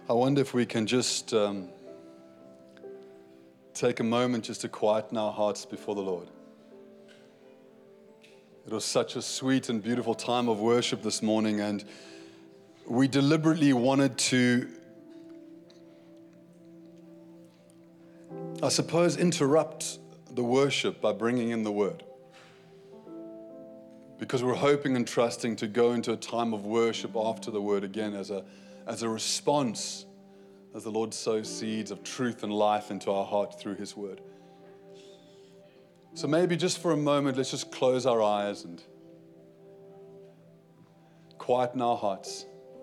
I wonder if we can just take a moment just to quieten our hearts before the Lord. It was such a sweet and beautiful time of worship this morning, and we deliberately wanted to, I suppose, interrupt the worship by bringing in the Word. Because we're hoping and trusting to go into a time of worship after the Word again as a response as the Lord sows seeds of truth and life into our heart through His Word. So maybe just for a moment, let's just close our eyes and quieten our hearts.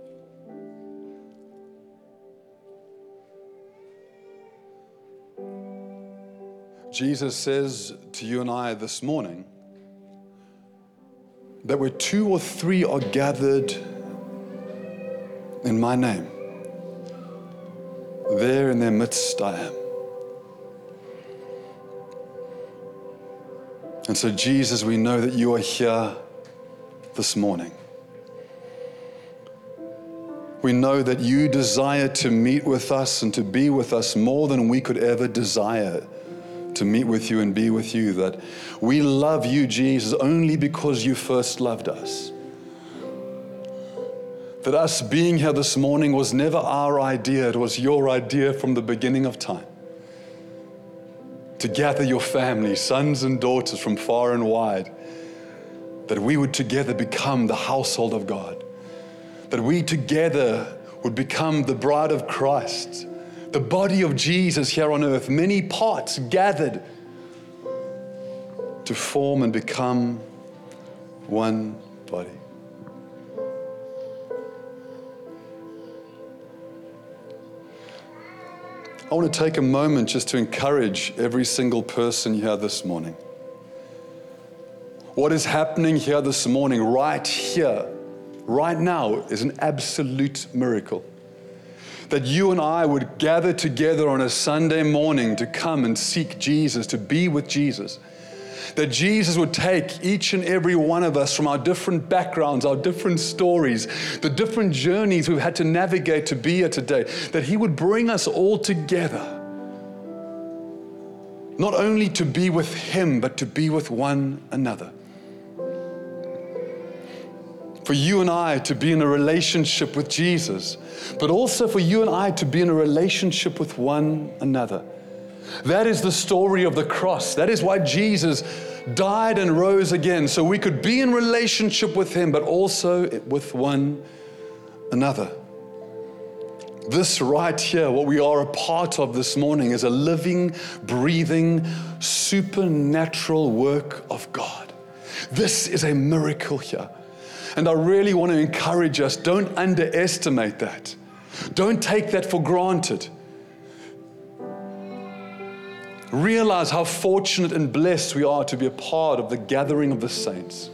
Jesus says to you and I this morning that where 2 or 3 are gathered in my name, there in their midst I am. And so, Jesus, we know that you are here this morning. We know that you desire to meet with us and to be with us more than we could ever desire to meet with you and be with you. That we love you, Jesus, only because you first loved us. That us being here this morning was never our idea, it was your idea from the beginning of time. To gather your family, sons and daughters from far and wide, that we would together become the household of God. That we together would become the bride of Christ, the body of Jesus here on earth, many parts gathered to form and become one body. I want to take a moment just to encourage every single person here this morning. What is happening here this morning, right here, right now, is an absolute miracle. That you and I would gather together on a Sunday morning to come and seek Jesus, to be with Jesus. That Jesus would take each and every one of us from our different backgrounds, our different stories, the different journeys we've had to navigate to be here today. That He would bring us all together. Not only to be with Him, but to be with one another. For you and I to be in a relationship with Jesus, but also for you and I to be in a relationship with one another. That is the story of the cross. That is why Jesus died and rose again, so we could be in relationship with Him, but also with one another. This right here, what we are a part of this morning, is a living, breathing, supernatural work of God. This is a miracle here. And I really want to encourage us, don't underestimate that. Don't take that for granted. Realize how fortunate and blessed we are to be a part of the gathering of the saints.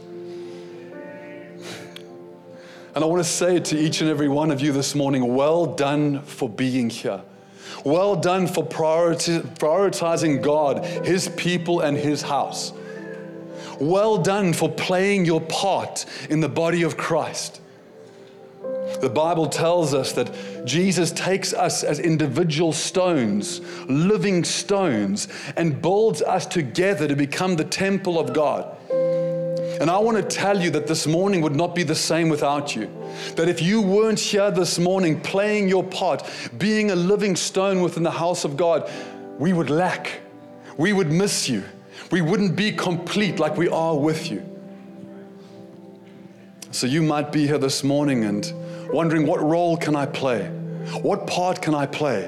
And I want to say to each and every one of you this morning, well done for being here. Well done for prioritizing God, His people, and His house. Well done for playing your part in the body of Christ. The Bible tells us that Jesus takes us as individual stones, living stones, and builds us together to become the temple of God. And I want to tell you that this morning would not be the same without you. That if you weren't here this morning playing your part, being a living stone within the house of God, we would lack. We would miss you. We wouldn't be complete like we are with you. So you might be here this morning and wondering, what role can I play? What part can I play?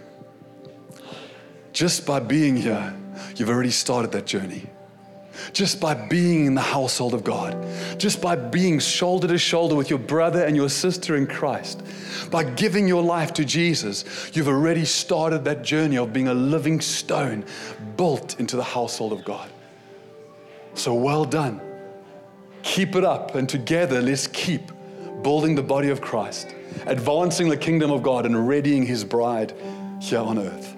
Just by being here, you've already started that journey. Just by being in the household of God, just by being shoulder to shoulder with your brother and your sister in Christ, by giving your life to Jesus, you've already started that journey of being a living stone built into the household of God. So well done. Keep it up, and together let's keep building the body of Christ, advancing the kingdom of God, and readying His bride here on earth.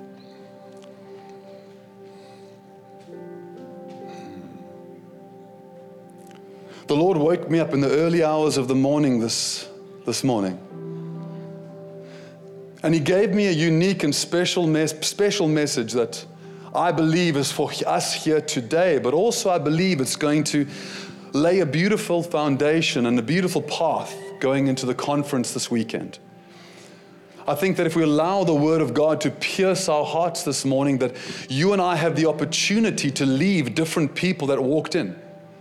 The Lord woke me up in the early hours of the morning this morning. And he gave me a unique and special message that I believe is for us here today, but also I believe it's going to lay a beautiful foundation and a beautiful path going into the conference this weekend. I think that if we allow the Word of God to pierce our hearts this morning, that you and I have the opportunity to leave different people that walked in.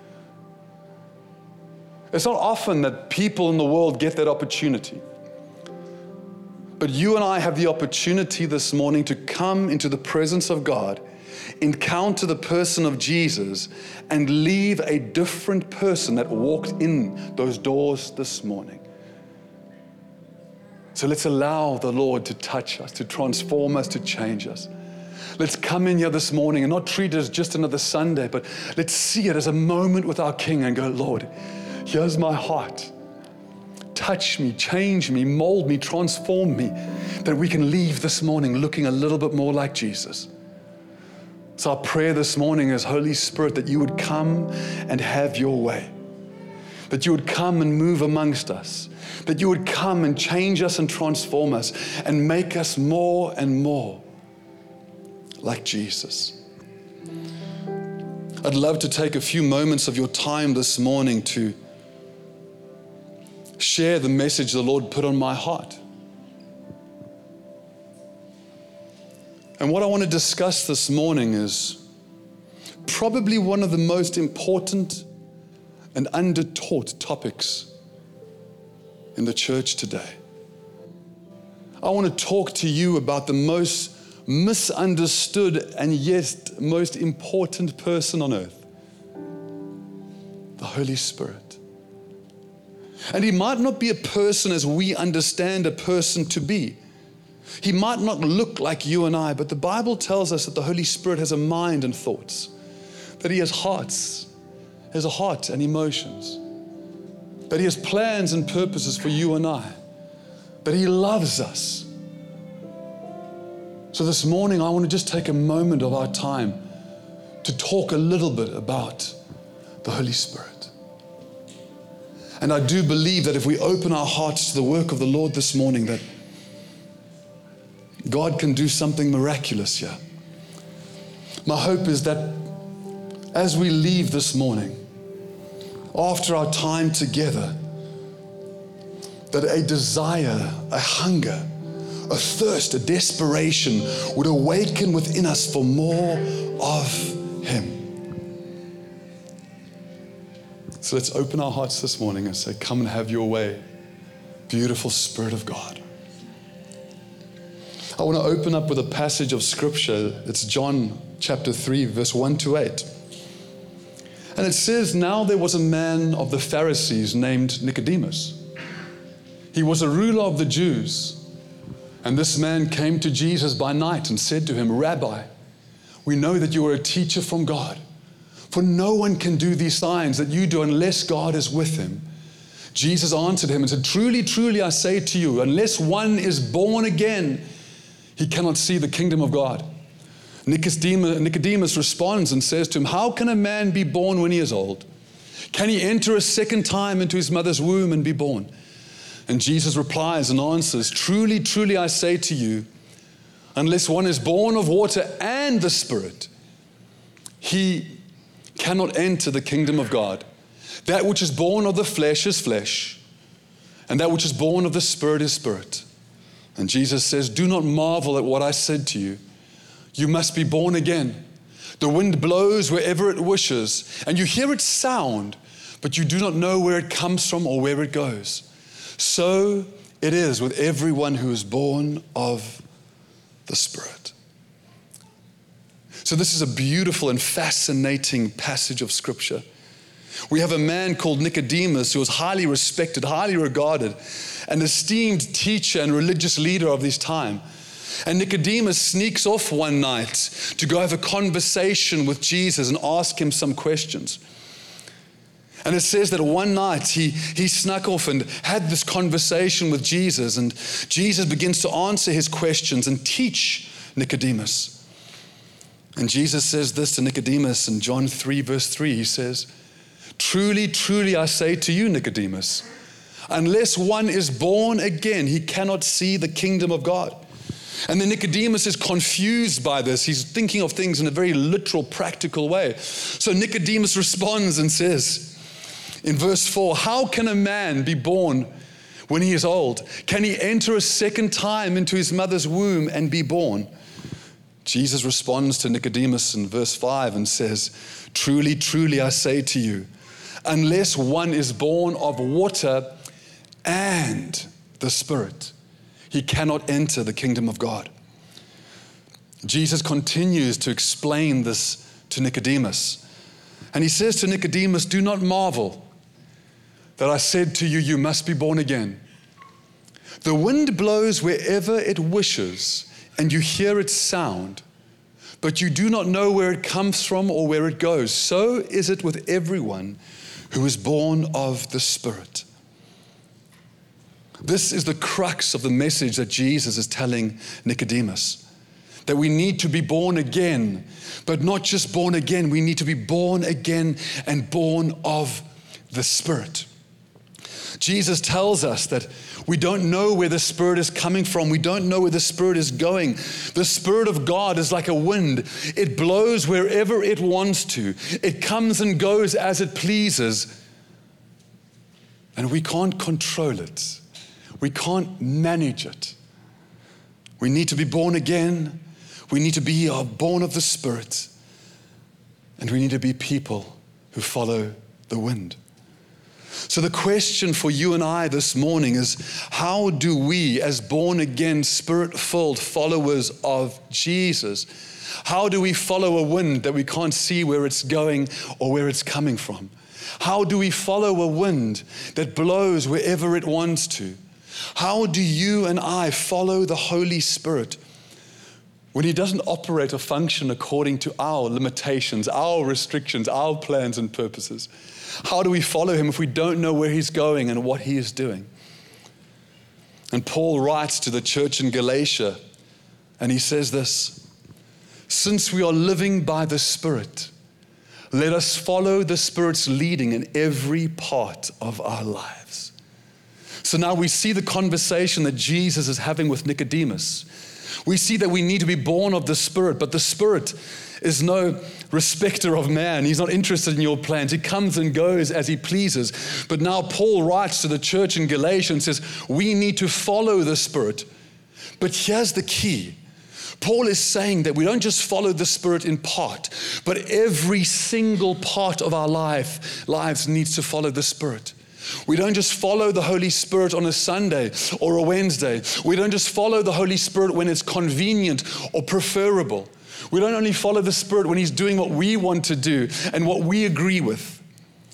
It's not often that people in the world get that opportunity. But you and I have the opportunity this morning to come into the presence of God, encounter the person of Jesus, and leave a different person that walked in those doors this morning. So let's allow the Lord to touch us, to transform us, to change us. Let's come in here this morning and not treat it as just another Sunday, but let's see it as a moment with our King and go, Lord, here's my heart. Touch me, change me, mold me, transform me, that we can leave this morning looking a little bit more like Jesus. So our prayer this morning is, Holy Spirit, that you would come and have your way, that you would come and move amongst us, that you would come and change us and transform us and make us more and more like Jesus. I'd love to take a few moments of your time this morning to share the message the Lord put on my heart. And what I want to discuss this morning is probably one of the most important and undertaught topics in the church today. I want to talk to you about the most misunderstood and yet most important person on earth, the Holy Spirit. And he might not be a person as we understand a person to be. He might not look like you and I, but the Bible tells us that the Holy Spirit has a mind and thoughts, that he has a heart and emotions, that he has plans and purposes for you and I, that he loves us. So this morning, I want to just take a moment of our time to talk a little bit about the Holy Spirit. And I do believe that if we open our hearts to the work of the Lord this morning, that God can do something miraculous here. My hope is that as we leave this morning, after our time together, that a desire, a hunger, a thirst, a desperation would awaken within us for more of him. So let's open our hearts this morning and say, come and have your way, beautiful Spirit of God. I want to open up with a passage of scripture. It's John chapter 3, verse 1 to 8. And it says, now there was a man of the Pharisees named Nicodemus. He was a ruler of the Jews. And this man came to Jesus by night and said to him, Rabbi, we know that you are a teacher from God. For no one can do these signs that you do unless God is with him. Jesus answered him and said, truly, truly, I say to you, unless one is born again, he cannot see the kingdom of God. Nicodemus responds and says to him, how can a man be born when he is old? Can he enter a second time into his mother's womb and be born? And Jesus replies and answers, truly, truly, I say to you, unless one is born of water and the Spirit, he cannot enter the kingdom of God. That which is born of the flesh is flesh, and that which is born of the Spirit is spirit. And Jesus says, do not marvel at what I said to you. You must be born again. The wind blows wherever it wishes, and you hear its sound, but you do not know where it comes from or where it goes. So it is with everyone who is born of the Spirit. So this is a beautiful and fascinating passage of Scripture. We have a man called Nicodemus who was highly respected, highly regarded, an esteemed teacher and religious leader of his time. And Nicodemus sneaks off one night to go have a conversation with Jesus and ask him some questions. And it says that one night he snuck off and had this conversation with Jesus, and Jesus begins to answer his questions and teach Nicodemus. And Jesus says this to Nicodemus in John 3, verse 3. He says, truly, truly, I say to you, Nicodemus, Unless one is born again, he cannot see the kingdom of God. And then Nicodemus is confused by this. He's thinking of things in a very literal, practical way. So Nicodemus responds and says in verse 4, how can a man be born when he is old? Can he enter a second time into his mother's womb and be born? Jesus responds to Nicodemus in verse 5 and says, truly, truly, I say to you, unless one is born of water and the Spirit, he cannot enter the kingdom of God. Jesus continues to explain this to Nicodemus. And he says to Nicodemus, do not marvel that I said to you, you must be born again. The wind blows wherever it wishes, and you hear its sound, but you do not know where it comes from or where it goes. So is it with everyone who is born of the Spirit. This is the crux of the message that Jesus is telling Nicodemus, that we need to be born again, but not just born again, we need to be born again and born of the Spirit. Jesus tells us that we don't know where the Spirit is coming from. We don't know where the Spirit is going. The Spirit of God is like a wind. It blows wherever it wants to. It comes and goes as it pleases. And we can't control it. We can't manage it. We need to be born again. We need to be born of the Spirit. And we need to be people who follow the wind. So the question for you and I this morning is, how do we, as born-again, Spirit-filled followers of Jesus, how do we follow a wind that we can't see where it's going or where it's coming from? How do we follow a wind that blows wherever it wants to? How do you and I follow the Holy Spirit when He doesn't operate or function according to our limitations, our restrictions, our plans and purposes? How do we follow Him if we don't know where He's going and what He is doing? And Paul writes to the church in Galatia, and he says this, since we are living by the Spirit, let us follow the Spirit's leading in every part of our lives. So now we see the conversation that Jesus is having with Nicodemus. We see that we need to be born of the Spirit, but the Spirit is no respecter of man. He's not interested in your plans. He comes and goes as He pleases. But now Paul writes to the church in Galatia and says, we need to follow the Spirit. But here's the key. Paul is saying that we don't just follow the Spirit in part, but every single part of our lives needs to follow the Spirit. We don't just follow the Holy Spirit on a Sunday or a Wednesday. We don't just follow the Holy Spirit when it's convenient or preferable. We don't only follow the Spirit when He's doing what we want to do and what we agree with.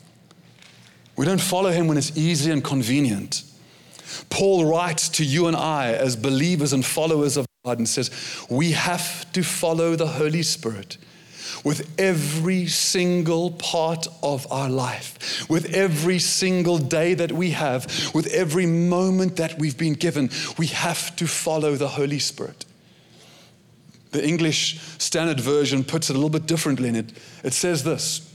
We don't follow Him when it's easy and convenient. Paul writes to you and I as believers and followers of God and says, we have to follow the Holy Spirit with every single part of our life, with every single day that we have, with every moment that we've been given. We have to follow the Holy Spirit. The English Standard Version puts it a little bit differently in it. It says this,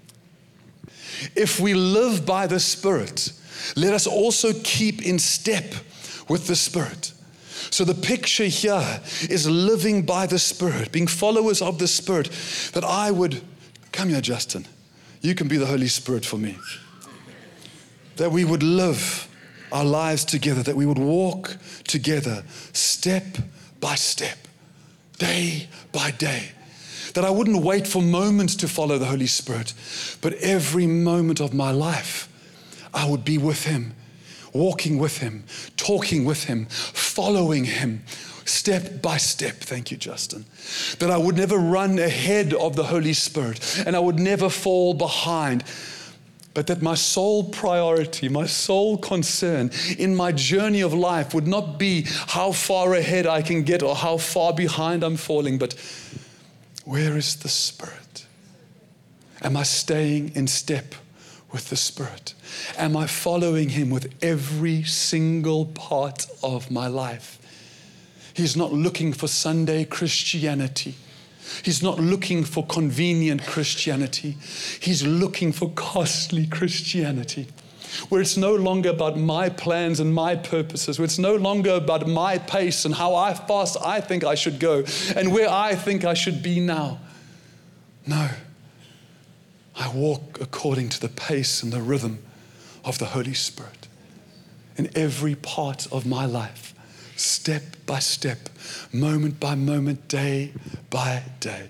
if we live by the Spirit, let us also keep in step with the Spirit. So the picture here is living by the Spirit, being followers of the Spirit, that I would, come here, Justin, you can be the Holy Spirit for me. That we would live our lives together, that we would walk together, step by step, day by day. That I wouldn't wait for moments to follow the Holy Spirit, but every moment of my life, I would be with Him, walking with Him, talking with Him, following Him, step by step. Thank you, Justin. That I would never run ahead of the Holy Spirit and I would never fall behind, but that my sole priority, my sole concern in my journey of life would not be how far ahead I can get or how far behind I'm falling, but where is the Spirit? Am I staying in step with the Spirit? Am I following Him with every single part of my life? He's not looking for Sunday Christianity. He's not looking for convenient Christianity. He's looking for costly Christianity. where it's no longer about my plans and my purposes, where it's no longer about my pace and how fast I think I should go and where I think I should be now. No, I walk according to the pace and the rhythm of the Holy Spirit in every part of my life, step by step, moment by moment, day by day.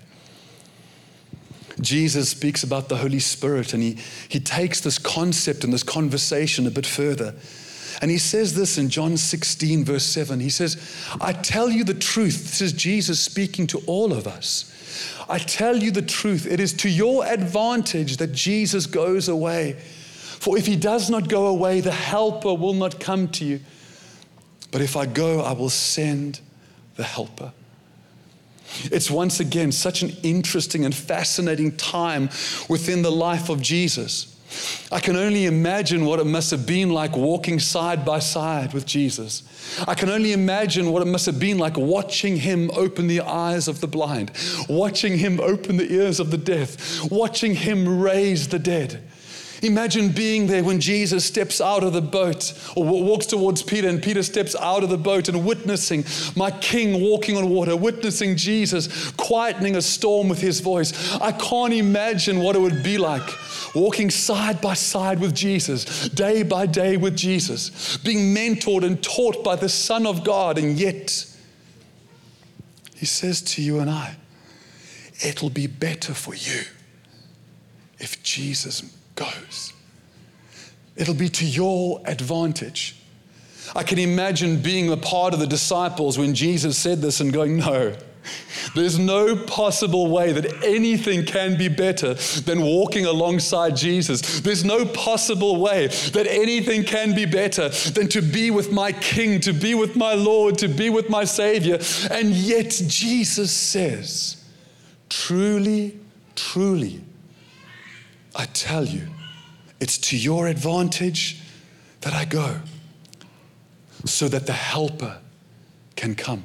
Jesus speaks about the Holy Spirit, and he takes this concept and this conversation a bit further. And he says this in John 16, verse 7. He says, I tell you the truth. This is Jesus speaking to all of us. I tell you the truth. It is to your advantage that Jesus goes away. For if he does not go away, the Helper will not come to you. But if I go, I will send the Helper. It's once again such an interesting and fascinating time within the life of Jesus. I can only imagine what it must have been like walking side by side with Jesus. I can only imagine what it must have been like watching him open the eyes of the blind, watching him open the ears of the deaf, watching him raise the dead. Imagine being there when Jesus steps out of the boat or walks towards Peter, and Peter steps out of the boat and witnessing my King walking on water, witnessing Jesus quietening a storm with his voice. I can't imagine what it would be like walking side by side with Jesus, day by day with Jesus, being mentored and taught by the Son of God. And yet, he says to you and I, it'll be better for you if Jesus goes. It'll be to your advantage. I can imagine being a part of the disciples when Jesus said this and going, no, there's no possible way that anything can be better than walking alongside Jesus. There's no possible way that anything can be better than to be with my King, to be with my Lord, to be with my Savior. And yet Jesus says, truly, truly, I tell you, it's to your advantage that I go, so that the Helper can come.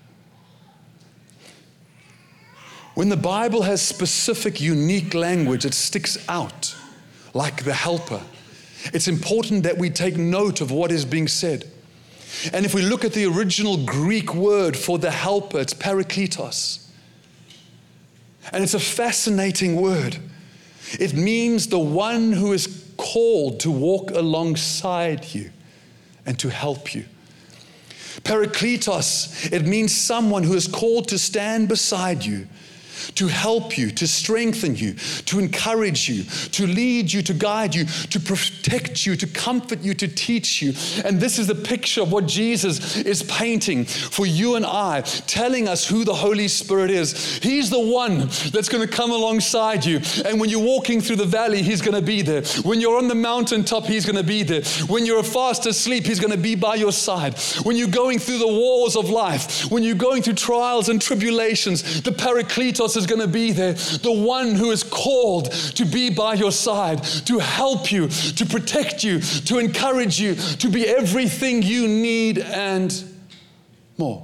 When the Bible has specific, unique language that sticks out, like the Helper, it's important that we take note of what is being said. And if we look at the original Greek word for the Helper, it's parakletos. And it's a fascinating word. It means the one who is called to walk alongside you and to help you. Parakletos, it means someone who is called to stand beside you, to help you, to strengthen you, to encourage you, to lead you, to guide you, to protect you, to comfort you, to teach you. And this is the picture of what Jesus is painting for you and I, telling us who the Holy Spirit is. He's the one that's going to come alongside you. And when you're walking through the valley, he's going to be there. When you're on the mountaintop, he's going to be there. When you're fast asleep, he's going to be by your side. When you're going through the wars of life, when you're going through trials and tribulations, the Parakletos is going to be there, the one who is called to be by your side, to help you, to protect you, to encourage you, to be everything you need and more.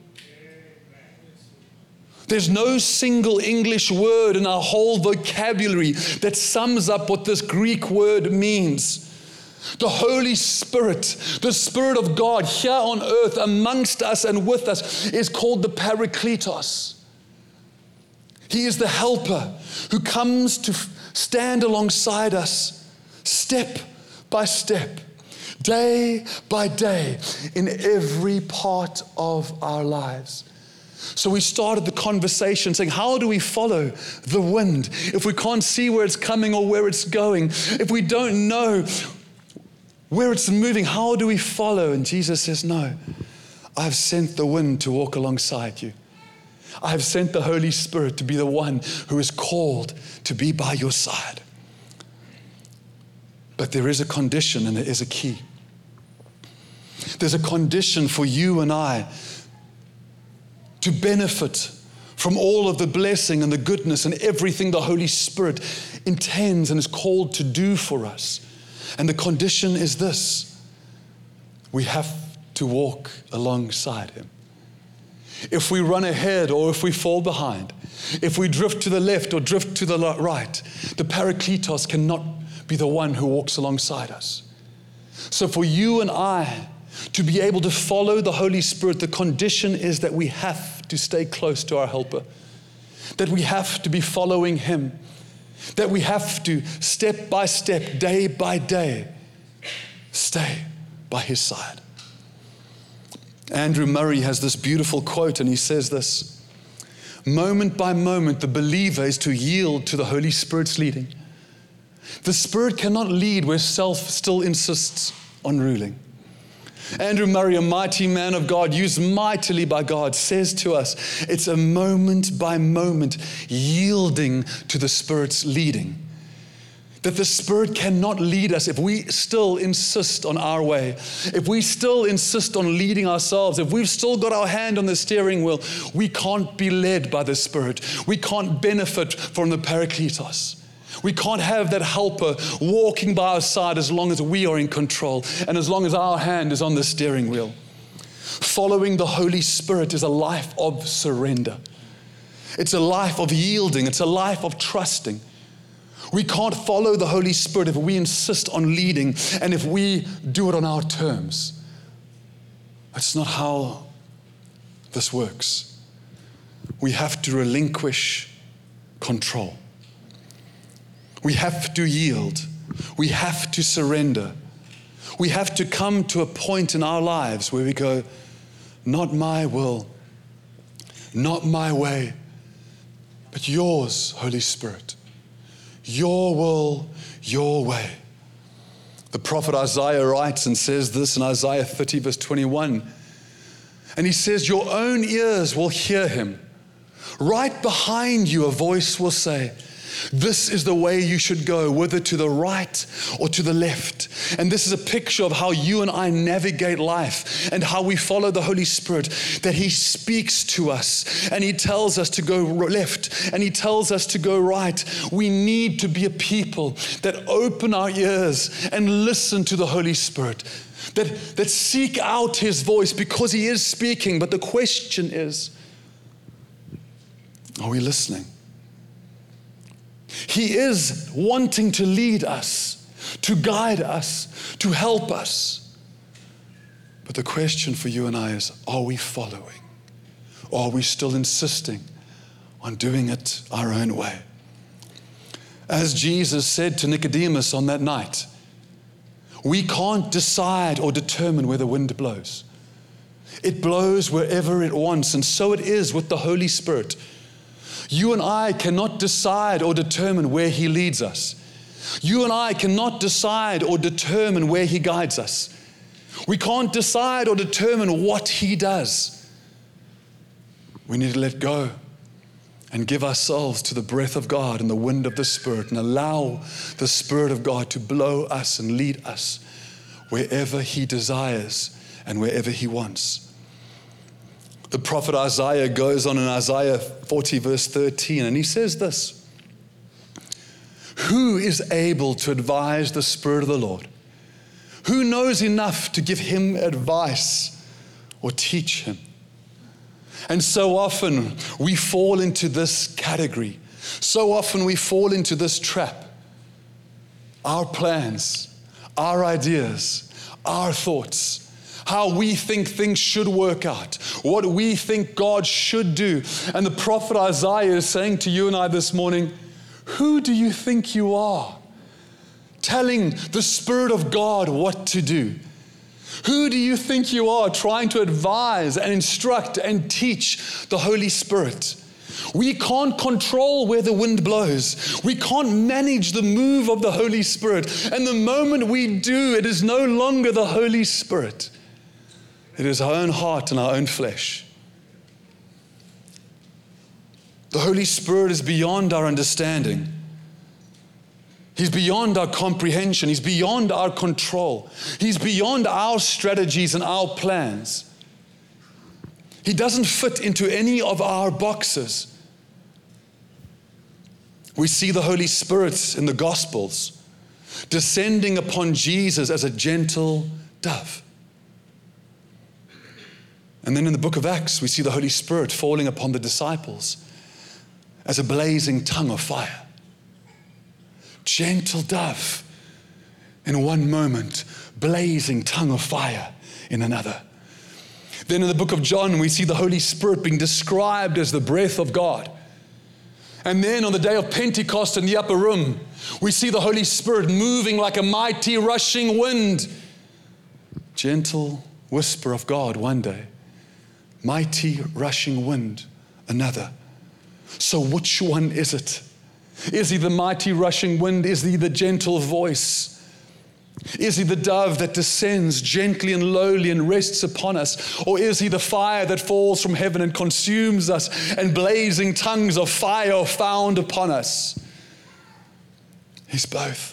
There's no single English word in our whole vocabulary that sums up what this Greek word means. The Holy Spirit, the Spirit of God here on earth amongst us and with us is called the Parakletos. He is the helper who comes to stand alongside us step by step, day by day, in every part of our lives. So we started the conversation saying, how do we follow the wind if we can't see where it's coming or where it's going? If we don't know where it's moving, how do we follow? And Jesus says, no, I've sent the wind to walk alongside you. I have sent the Holy Spirit to be the one who is called to be by your side. But there is a condition and there is a key. There's a condition for you and I to benefit from all of the blessing and the goodness and everything the Holy Spirit intends and is called to do for us. And the condition is this: we have to walk alongside him. If we run ahead or if we fall behind, if we drift to the left or drift to the right, the Parakletos cannot be the one who walks alongside us. So for you and I to be able to follow the Holy Spirit, the condition is that we have to stay close to our helper, that we have to be following him, that we have to step by step, day by day, stay by his side. Andrew Murray has this beautiful quote, and he says this: moment by moment, the believer is to yield to the Holy Spirit's leading. The Spirit cannot lead where self still insists on ruling. Andrew Murray, a mighty man of God, used mightily by God, says to us, it's a moment by moment yielding to the Spirit's leading. That the Spirit cannot lead us if we still insist on our way, if we still insist on leading ourselves, if we've still got our hand on the steering wheel. We can't be led by the Spirit. We can't benefit from the Parakletos. We can't have that helper walking by our side as long as we are in control and as long as our hand is on the steering wheel. Following the Holy Spirit is a life of surrender. It's a life of yielding. It's a life of trusting. We can't follow the Holy Spirit if we insist on leading and if we do it on our terms. That's not how this works. We have to relinquish control. We have to yield. We have to surrender. We have to come to a point in our lives where we go, not my will, not my way, but yours, Holy Spirit. Your will, your way. The prophet Isaiah writes and says this in Isaiah 30 verse 21. And he says, your own ears will hear him. Right behind you a voice will say, this is the way you should go, whether to the right or to the left. And this is a picture of how you and I navigate life and how we follow the Holy Spirit, that he speaks to us and he tells us to go left and he tells us to go right. We need to be a people that open our ears and listen to the Holy Spirit, that seek out his voice because he is speaking. But the question is, are we listening? He is wanting to lead us, to guide us, to help us. But the question for you and I is, are we following? Or are we still insisting on doing it our own way? As Jesus said to Nicodemus on that night, we can't decide or determine where the wind blows. It blows wherever it wants, and so it is with the Holy Spirit. You and I cannot decide or determine where he leads us. You and I cannot decide or determine where he guides us. We can't decide or determine what he does. We need to let go and give ourselves to the breath of God and the wind of the Spirit and allow the Spirit of God to blow us and lead us wherever he desires and wherever he wants. The prophet Isaiah goes on in Isaiah 40 verse 13 and he says this: who is able to advise the Spirit of the Lord? Who knows enough to give him advice or teach him? And so often we fall into this category. So often we fall into this trap. Our plans, our ideas, our thoughts, how we think things should work out, what we think God should do. And the prophet Isaiah is saying to you and I this morning, who do you think you are, telling the Spirit of God what to do? Who do you think you are, trying to advise and instruct and teach the Holy Spirit? We can't control where the wind blows. We can't manage the move of the Holy Spirit. And the moment we do, it is no longer the Holy Spirit. It is our own heart and our own flesh. The Holy Spirit is beyond our understanding. He's beyond our comprehension. He's beyond our control. He's beyond our strategies and our plans. He doesn't fit into any of our boxes. We see the Holy Spirit in the Gospels descending upon Jesus as a gentle dove. And then in the book of Acts, we see the Holy Spirit falling upon the disciples as a blazing tongue of fire. Gentle dove, in one moment, blazing tongue of fire in another. Then in the book of John, we see the Holy Spirit being described as the breath of God. And then on the day of Pentecost in the upper room, we see the Holy Spirit moving like a mighty rushing wind. Gentle whisper of God one day. Mighty rushing wind another. So which one is it? Is he the mighty rushing wind? Is he the gentle voice? Is he the dove that descends gently and lowly and rests upon us? Or is he the fire that falls from heaven and consumes us, and blazing tongues of fire are found upon us? He's both.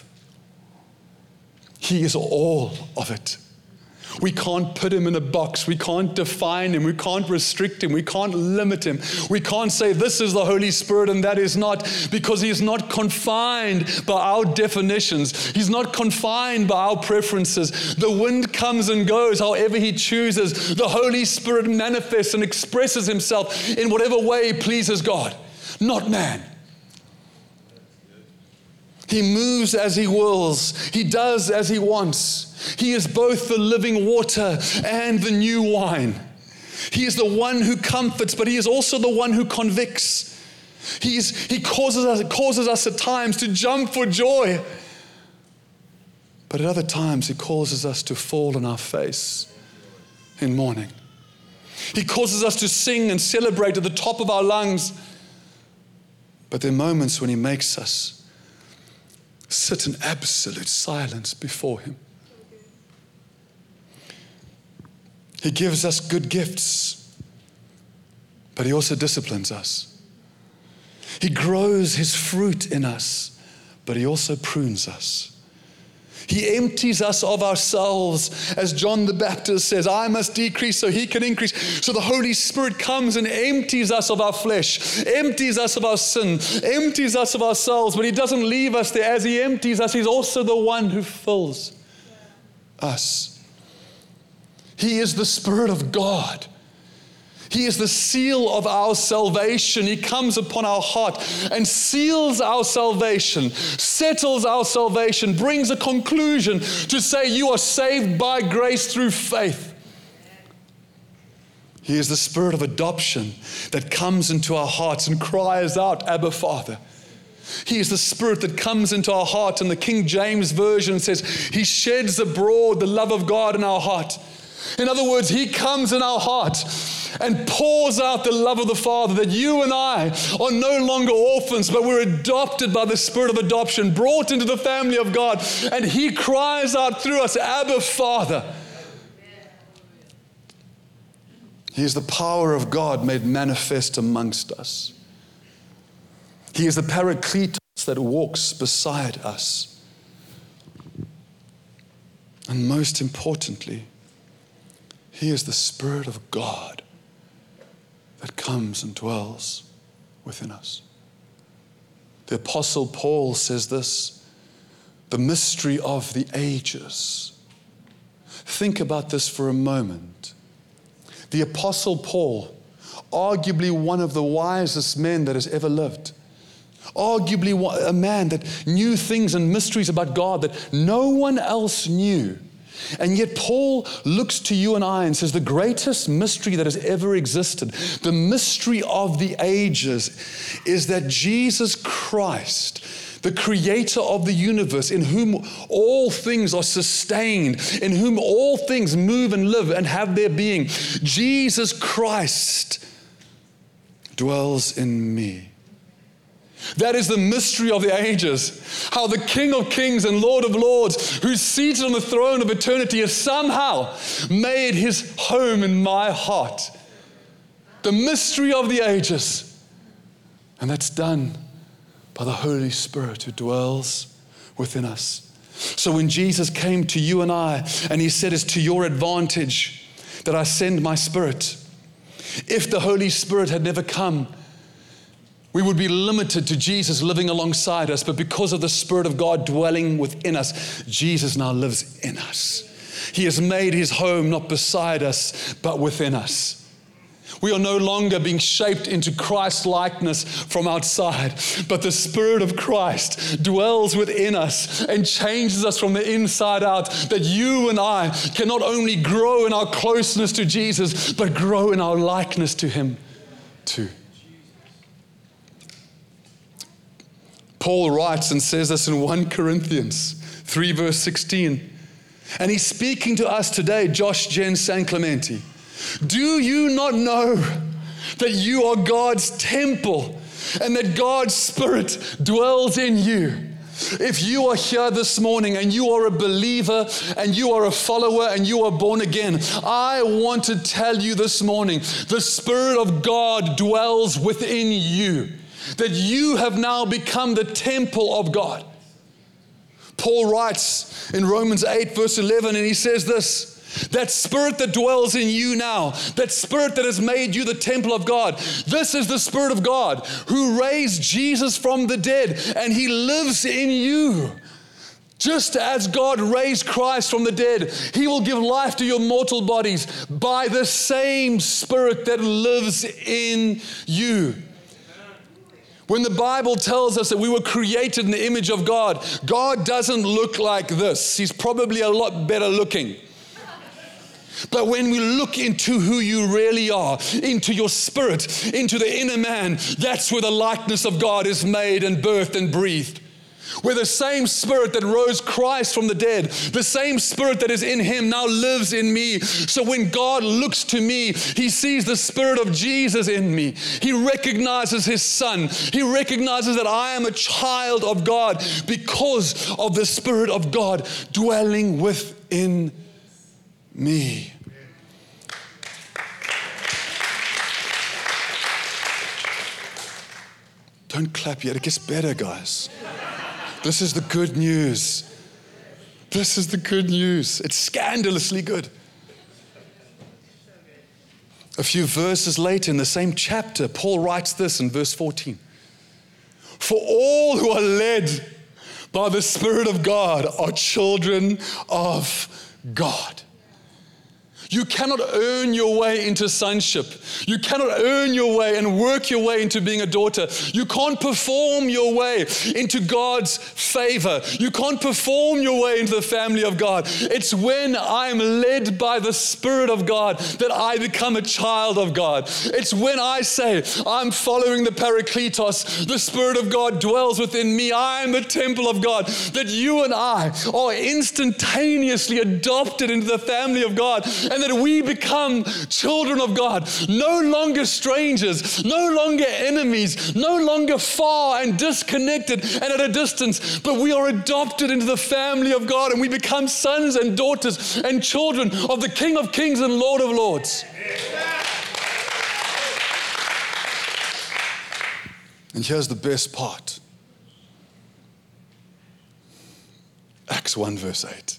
He is all of it. We can't put him in a box. We can't define him. We can't restrict him. We can't limit him. We can't say this is the Holy Spirit and that is not, because he is not confined by our definitions. He's not confined by our preferences. The wind comes and goes however he chooses. The Holy Spirit manifests and expresses himself in whatever way pleases God, not man. He moves as he wills. He does as he wants. He is both the living water and the new wine. He is the one who comforts, but he is also the one who convicts. He causes us at times to jump for joy. But at other times, he causes us to fall on our face in mourning. He causes us to sing and celebrate at the top of our lungs. But there are moments when he makes us sit in absolute silence before him. He gives us good gifts, but he also disciplines us. He grows his fruit in us, but he also prunes us. He empties us of ourselves, as John the Baptist says, I must decrease so he can increase. So the Holy Spirit comes and empties us of our flesh, empties us of our sin, empties us of ourselves, but he doesn't leave us there. As he empties us, he's also the one who fills us. He is the Spirit of God. He is the seal of our salvation. He comes upon our heart and seals our salvation, settles our salvation, brings a conclusion to say you are saved by grace through faith. He is the Spirit of adoption that comes into our hearts and cries out, Abba, Father. He is the Spirit that comes into our heart, and the King James Version says, he sheds abroad the love of God in our heart. In other words, he comes in our heart and pours out the love of the Father, that you and I are no longer orphans, but we're adopted by the Spirit of adoption, brought into the family of God, and he cries out through us, Abba, Father. He is the power of God made manifest amongst us. He is the Paracletos that walks beside us. And most importantly, he is the Spirit of God that comes and dwells within us. The Apostle Paul says this, the mystery of the ages. Think about this for a moment. The Apostle Paul, arguably one of the wisest men that has ever lived, arguably a man that knew things and mysteries about God that no one else knew. And yet Paul looks to you and I and says the greatest mystery that has ever existed, the mystery of the ages, is that Jesus Christ, the creator of the universe, in whom all things are sustained, in whom all things move and live and have their being, Jesus Christ dwells in me. That is the mystery of the ages. How the King of Kings and Lord of Lords, who's seated on the throne of eternity, has somehow made his home in my heart. The mystery of the ages. And that's done by the Holy Spirit who dwells within us. So when Jesus came to you and I, and he said, it's to your advantage that I send my Spirit. If the Holy Spirit had never come, we would be limited to Jesus living alongside us, but because of the Spirit of God dwelling within us, Jesus now lives in us. He has made his home not beside us, but within us. We are no longer being shaped into Christ likeness from outside, but the Spirit of Christ dwells within us and changes us from the inside out, that you and I can not only grow in our closeness to Jesus, but grow in our likeness to Him too. Paul writes and says this in 1 Corinthians 3 verse 16. And he's speaking to us today, Josh, Jen, San Clemente. Do you not know that you are God's temple and that God's Spirit dwells in you? If you are here this morning and you are a believer and you are a follower and you are born again, I want to tell you this morning, the Spirit of God dwells within you, that you have now become the temple of God. Paul writes in Romans 8 verse 11, and he says this, that Spirit that dwells in you now, that Spirit that has made you the temple of God, this is the Spirit of God who raised Jesus from the dead, and He lives in you. Just as God raised Christ from the dead, He will give life to your mortal bodies by the same Spirit that lives in you. When the Bible tells us that we were created in the image of God, God doesn't look like this. He's probably a lot better looking. But when we look into who you really are, into your spirit, into the inner man, that's where the likeness of God is made and birthed and breathed. Where the same Spirit that rose Christ from the dead, the same Spirit that is in Him now lives in me. So when God looks to me, He sees the Spirit of Jesus in me. He recognizes His Son. He recognizes that I am a child of God because of the Spirit of God dwelling within me. Don't clap yet. It gets better, guys. This is the good news. This is the good news. It's scandalously good. A few verses later in the same chapter, Paul writes this in verse 14. For all who are led by the Spirit of God are children of God. You cannot earn your way into sonship. You cannot earn your way and work your way into being a daughter. You can't perform your way into God's favor. You can't perform your way into the family of God. It's when I'm led by the Spirit of God that I become a child of God. It's when I say, I'm following the Parakletos, the Spirit of God dwells within me, I am a temple of God, that you and I are instantaneously adopted into the family of God, and that we become children of God, no longer strangers, no longer enemies, no longer far and disconnected and at a distance, but we are adopted into the family of God, and we become sons and daughters and children of the King of Kings and Lord of Lords. And here's the best part. Acts 1 verse 8.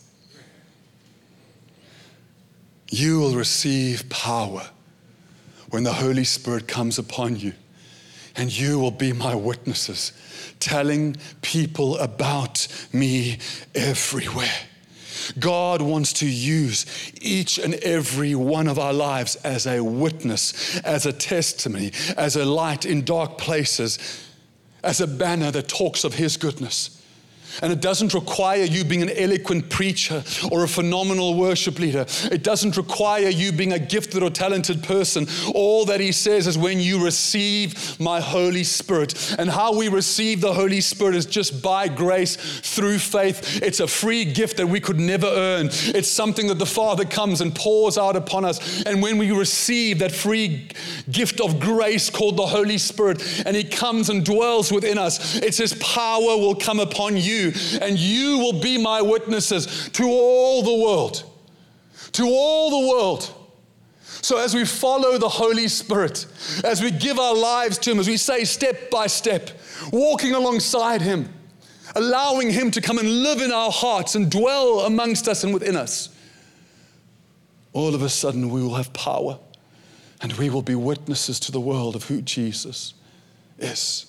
You will receive power when the Holy Spirit comes upon you, and you will be my witnesses, telling people about me everywhere. God wants to use each and every one of our lives as a witness, as a testimony, as a light in dark places, as a banner that talks of His goodness. And it doesn't require you being an eloquent preacher or a phenomenal worship leader. It doesn't require you being a gifted or talented person. All that He says is when you receive my Holy Spirit. And how we receive the Holy Spirit is just by grace through faith. It's a free gift that we could never earn. It's something that the Father comes and pours out upon us. And when we receive that free gift of grace called the Holy Spirit, and He comes and dwells within us, it's His power will come upon you. And you will be my witnesses to all the world. To all the world. So as we follow the Holy Spirit, as we give our lives to Him, as we say step by step, walking alongside Him, allowing Him to come and live in our hearts and dwell amongst us and within us, all of a sudden we will have power, and we will be witnesses to the world of who Jesus is.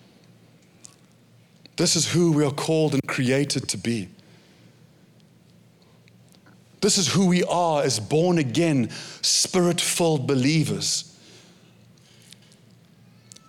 This is who we are called and created to be. This is who we are as born again, Spirit-filled believers.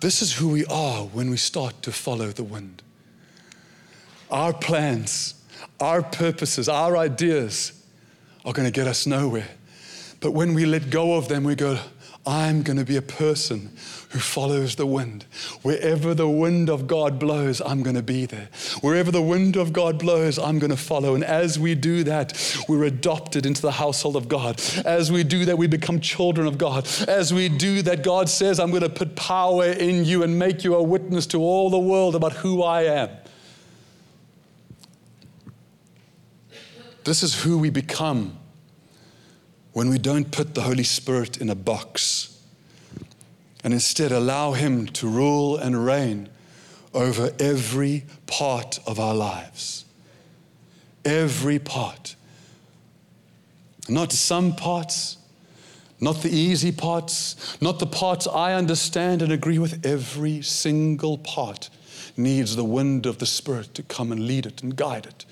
This is who we are when we start to follow the wind. Our plans, our purposes, our ideas are going to get us nowhere. But when we let go of them, we go, I'm going to be a person who follows the wind. Wherever the wind of God blows, I'm going to be there. Wherever the wind of God blows, I'm going to follow. And as we do that, we're adopted into the household of God. As we do that, we become children of God. As we do that, God says, I'm going to put power in you and make you a witness to all the world about who I am. This is who we become when we don't put the Holy Spirit in a box and instead allow Him to rule and reign over every part of our lives. Every part. Not some parts, not the easy parts, not the parts I understand and agree with. Every single part needs the wind of the Spirit to come and lead it and guide it.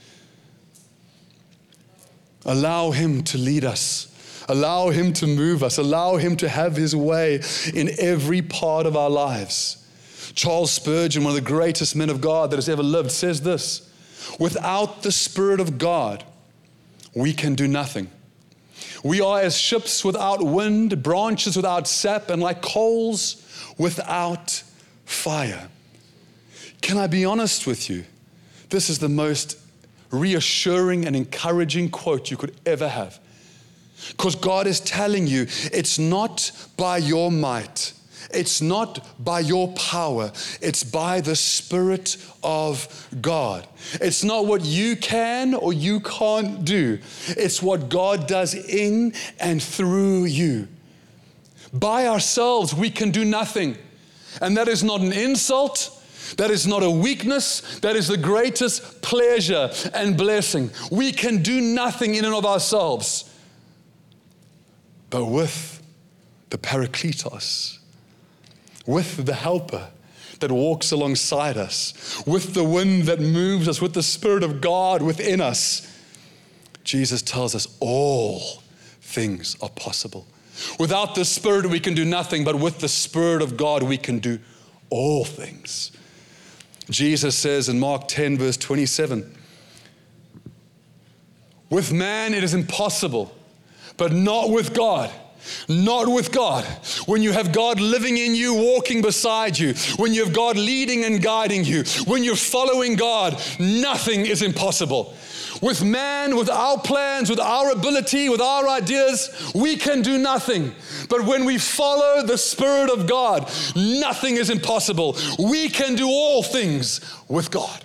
Allow Him to lead us. Allow Him to move us. Allow Him to have His way in every part of our lives. Charles Spurgeon, one of the greatest men of God that has ever lived, says this: without the Spirit of God, we can do nothing. We are as ships without wind, branches without sap, and like coals without fire. Can I be honest with you? This is the most reassuring and encouraging quote you could ever have. Because God is telling you, it's not by your might, it's not by your power, it's by the Spirit of God. It's not what you can or you can't do. It's what God does in and through you. By ourselves, we can do nothing. And that is not an insult. That is not a weakness. That is the greatest pleasure and blessing. We can do nothing in and of ourselves. But with the Parakletos, with the helper that walks alongside us, with the wind that moves us, with the Spirit of God within us, Jesus tells us all things are possible. Without the Spirit, we can do nothing, but with the Spirit of God, we can do all things. Jesus says in Mark 10, verse 27, with man it is impossible, but not with God. Not with God. When you have God living in you, walking beside you, when you have God leading and guiding you, when you're following God, nothing is impossible. With man, with our plans, with our ability, with our ideas, we can do nothing. But when we follow the Spirit of God, nothing is impossible. We can do all things with God.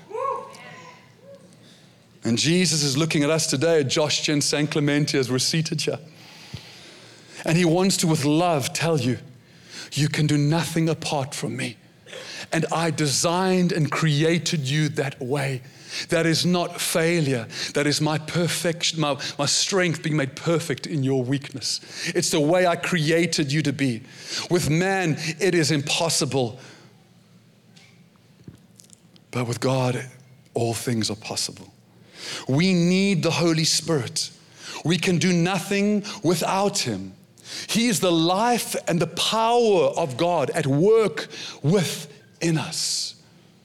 And Jesus is looking at us today at Josh and San Clemente as we're seated here. And He wants to, with love, tell you, you can do nothing apart from me. And I designed and created you that way. That is not failure. That is my perfection, my strength being made perfect in your weakness. It's the way I created you to be. With man, it is impossible. But with God, all things are possible. We need the Holy Spirit. We can do nothing without Him. He is the life and the power of God at work within us.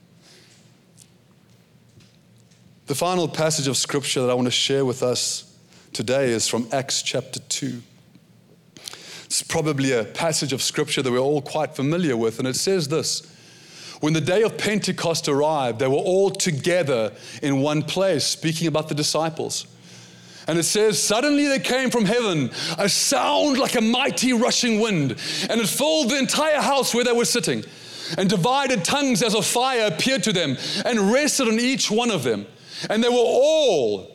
The final passage of Scripture that I want to share with us today is from Acts chapter 2. It's probably a passage of Scripture that we're all quite familiar with, and it says this: when the day of Pentecost arrived, they were all together in one place, speaking about the disciples. And it says, suddenly there came from heaven a sound like a mighty rushing wind, and it filled the entire house where they were sitting. And divided tongues as of fire appeared to them and rested on each one of them. And they were all,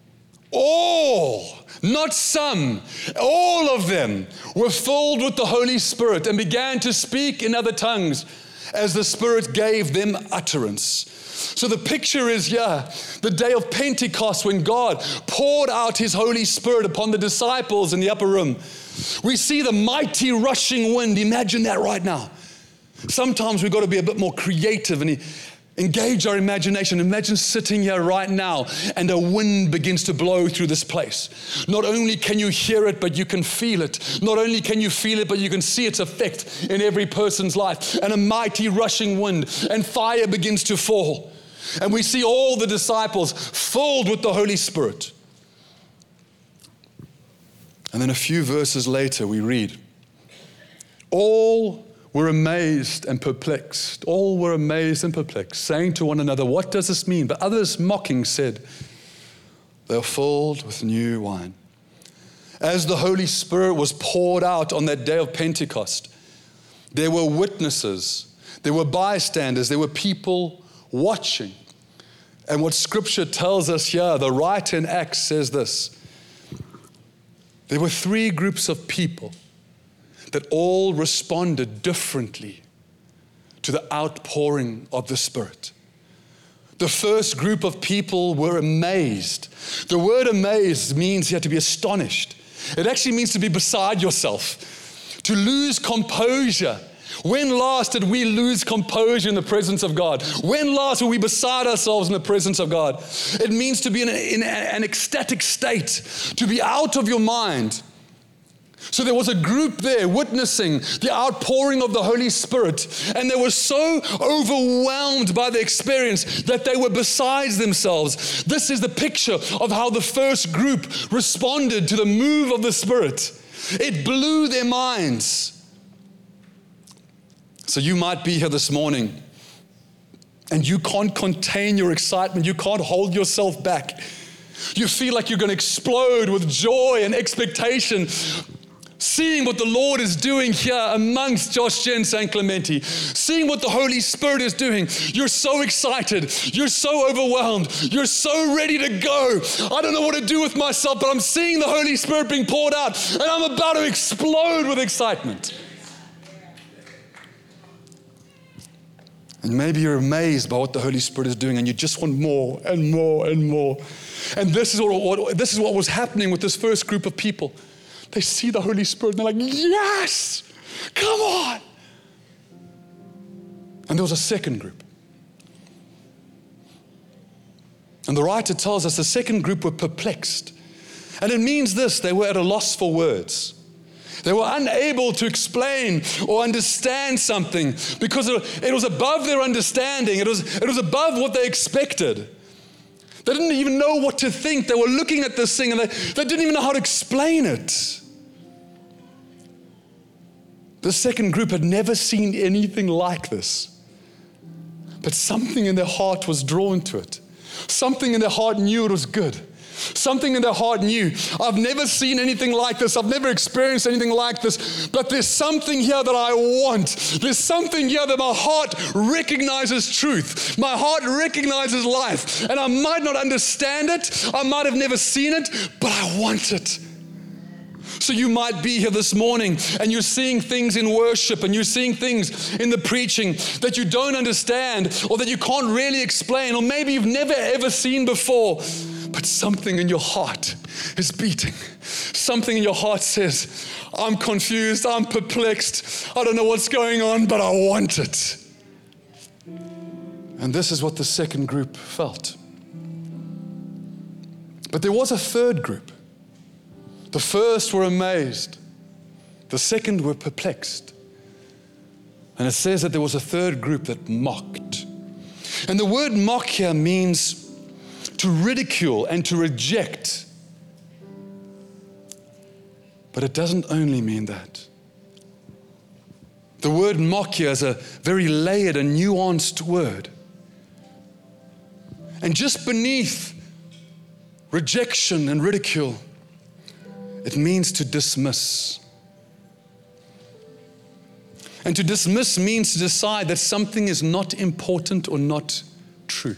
not some, all of them were filled with the Holy Spirit and began to speak in other tongues as the Spirit gave them utterance. So the picture is here, the day of Pentecost, when God poured out His Holy Spirit upon the disciples in the upper room. We see the mighty rushing wind. Imagine that right now. Sometimes we've got to be a bit more creative and Engage our imagination. Imagine sitting here right now and a wind begins to blow through this place. Not only can you hear it, but you can feel it. Not only can you feel it, but you can see its effect in every person's life. And a mighty rushing wind and fire begins to fall. And we see all the disciples filled with the Holy Spirit. And then a few verses later we read, all were amazed and perplexed. All were amazed and perplexed, saying to one another, what does this mean? But others mocking said, they are filled with new wine. As the Holy Spirit was poured out on that day of Pentecost, there were witnesses, there were bystanders, there were people watching. And what Scripture tells us here, the writer in Acts says this, there were three groups of people that all responded differently to the outpouring of the Spirit. The first group of people were amazed. The word amazed means you have to be astonished. It actually means to be beside yourself, to lose composure. When last did we lose composure in the presence of God? When last were we beside ourselves in the presence of God? It means to be in an ecstatic state, to be out of your mind. So there was a group there witnessing the outpouring of the Holy Spirit, and they were so overwhelmed by the experience that they were beside themselves. This is the picture of how the first group responded to the move of the Spirit. It blew their minds. So you might be here this morning and you can't contain your excitement. You can't hold yourself back. You feel like you're going to explode with joy and expectation, seeing what the Lord is doing here amongst Josh Gen San Clemente, seeing what the Holy Spirit is doing. You're so excited. You're so overwhelmed. You're so ready to go. I don't know what to do with myself, but I'm seeing the Holy Spirit being poured out, and I'm about to explode with excitement. And maybe you're amazed by what the Holy Spirit is doing, and you just want more and more and more. And this is what was happening with this first group of people. They see the Holy Spirit and they're like, yes, come on. And there was a second group. And the writer tells us the second group were perplexed. And it means this, they were at a loss for words. They were unable to explain or understand something because it was above their understanding. It was above what they expected. They didn't even know what to think. They were looking at this thing and they didn't even know how to explain it. The second group had never seen anything like this. But something in their heart was drawn to it. Something in their heart knew it was good. Something in their heart knew, I've never seen anything like this. I've never experienced anything like this. But there's something here that I want. There's something here that my heart recognizes truth. My heart recognizes life. And I might not understand it. I might have never seen it, but I want it. So you might be here this morning and you're seeing things in worship and you're seeing things in the preaching that you don't understand or that you can't really explain, or maybe you've never ever seen before, but something in your heart is beating. Something in your heart says, I'm confused, I'm perplexed, I don't know what's going on, but I want it. And this is what the second group felt. But there was a third group. The first were amazed. The second were perplexed. And it says that there was a third group that mocked. And the word mock here means to ridicule and to reject. But it doesn't only mean that. The word mock here is a very layered and nuanced word. And just beneath rejection and ridicule, it means to dismiss. And to dismiss means to decide that something is not important or not true.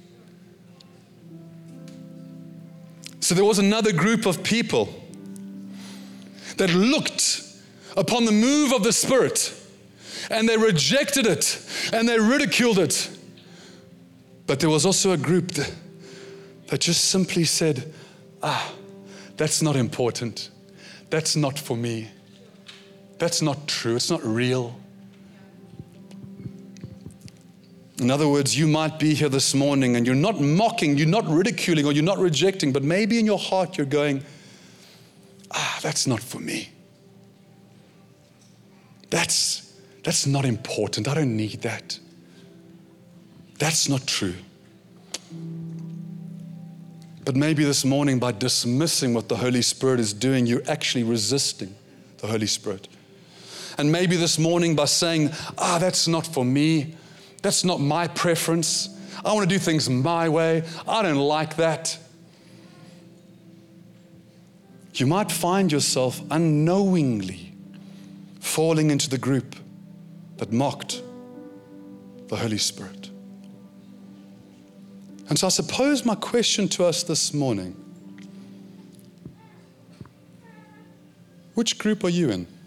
So there was another group of people that looked upon the move of the Spirit and they rejected it and they ridiculed it. But there was also a group that just simply said, that's not important. That's not for me. That's not true. It's not real. In other words, you might be here this morning and you're not mocking, you're not ridiculing, or you're not rejecting, but maybe in your heart you're going, that's not for me. That's not important. I don't need that. That's not true. But maybe this morning, by dismissing what the Holy Spirit is doing, you're actually resisting the Holy Spirit. And maybe this morning, by saying, that's not for me, that's not my preference, I want to do things my way, I don't like that, you might find yourself unknowingly falling into the group that mocked the Holy Spirit. And so I suppose my question to us this morning, which group are you in?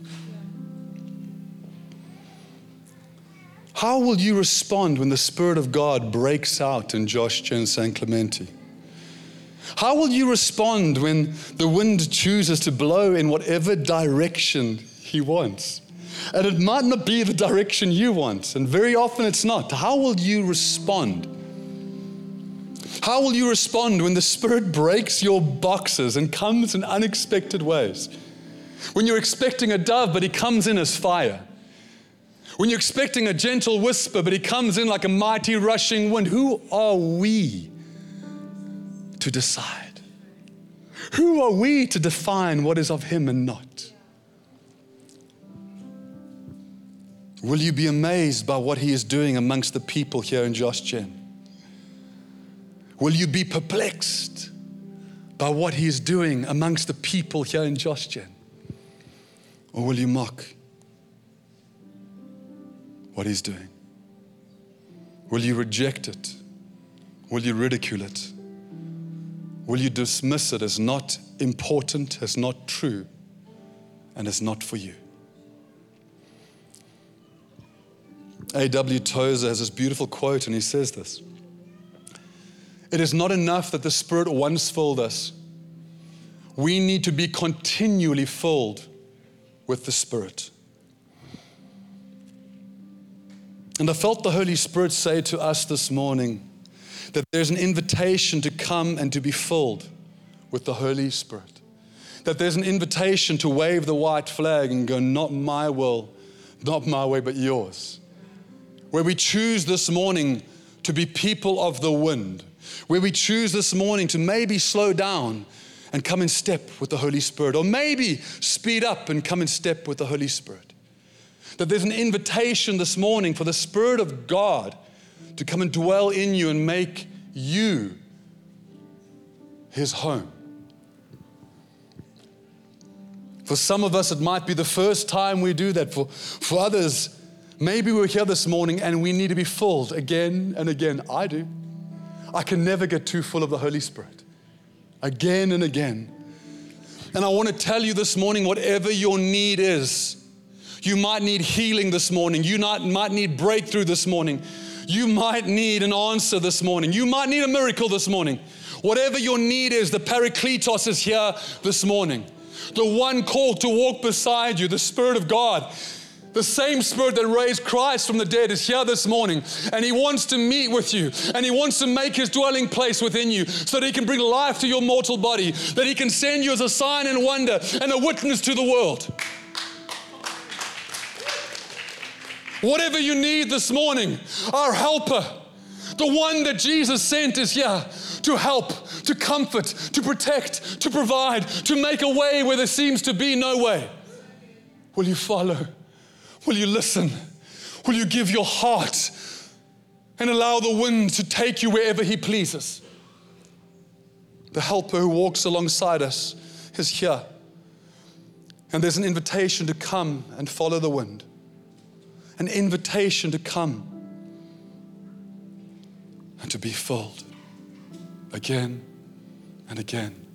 How will you respond when the Spirit of God breaks out in Josh Gen San Clemente? How will you respond when the wind chooses to blow in whatever direction He wants? And it might not be the direction you want, and very often it's not. How will you respond? How will you respond when the Spirit breaks your boxes and comes in unexpected ways? When you're expecting a dove, but He comes in as fire. When you're expecting a gentle whisper, but He comes in like a mighty rushing wind. Who are we to decide? Who are we to define what is of Him and not? Will you be amazed by what He is doing amongst the people here in Josh Gen? Will you be perplexed by what He is doing amongst the people here in Josh Gen? Or will you mock what He's doing? Will you reject it? Will you ridicule it? Will you dismiss it as not important, as not true, and as not for you? A.W. Tozer has this beautiful quote, and he says this: "It is not enough that the Spirit once filled us. We need to be continually filled with the Spirit." And I felt the Holy Spirit say to us this morning that there's an invitation to come and to be filled with the Holy Spirit. That there's an invitation to wave the white flag and go, not my will, not my way, but yours. Where we choose this morning to be people of the wind. Where we choose this morning to maybe slow down and come in step with the Holy Spirit. Or maybe speed up and come in step with the Holy Spirit. That there's an invitation this morning for the Spirit of God to come and dwell in you and make you His home. For some of us, it might be the first time we do that. For others, maybe we're here this morning and we need to be filled again and again. I do. I can never get too full of the Holy Spirit. Again and again. And I want to tell you this morning, whatever your need is, you might need healing this morning. You might need breakthrough this morning. You might need an answer this morning. You might need a miracle this morning. Whatever your need is, the Parakletos is here this morning. The one called to walk beside you, the Spirit of God. The same Spirit that raised Christ from the dead is here this morning. And He wants to meet with you. And He wants to make His dwelling place within you so that He can bring life to your mortal body. That He can send you as a sign and wonder and a witness to the world. Whatever you need this morning, our helper, the one that Jesus sent, is here to help, to comfort, to protect, to provide, to make a way where there seems to be no way. Will you follow? Will you listen? Will you give your heart and allow the wind to take you wherever He pleases? The helper who walks alongside us is here. And there's an invitation to come and follow the wind. An invitation to come and to be filled again and again